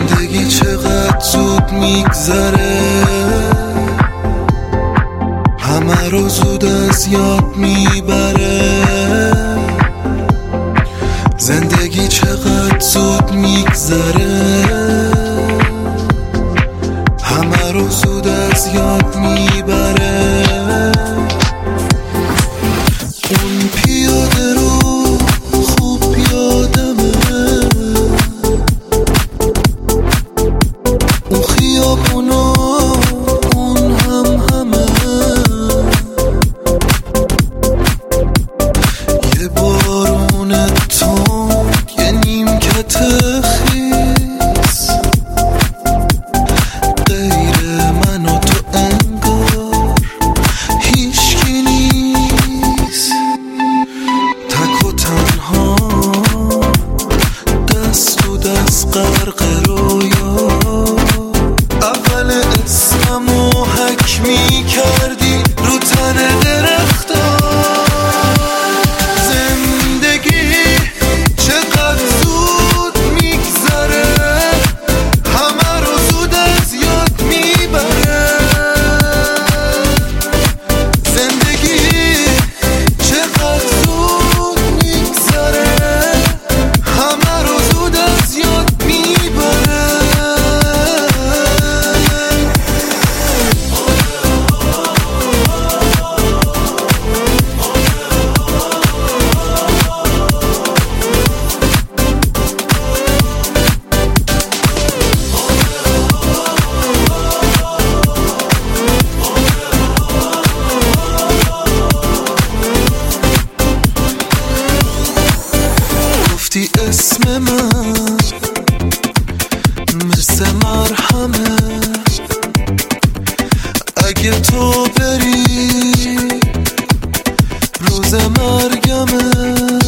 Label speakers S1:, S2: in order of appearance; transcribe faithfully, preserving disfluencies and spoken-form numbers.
S1: زندگی چقدر زود میگذره، همه رو زود از یاد میبره. زندگی چقدر زود میگذره، همه رو زود از یاد میبره. اون پیاده رو خوب یادمه، اون خیابونا اون هم همه، یه بارون تند یه نیمکت خیس، غیر من و تو انگار هیچکی نیست. تک و تنها دست و دست غرق رویا، اول اسممو حک می کردی رو تن درختا. زندگی چقدر زود میگذره، همه رو زود از یاد میبره. زندگی چقدر زود میگذره، همه رو زود از یاد میبره. گفتی اسم من مثل مرهمه، اگه تو بری روز مرگمه.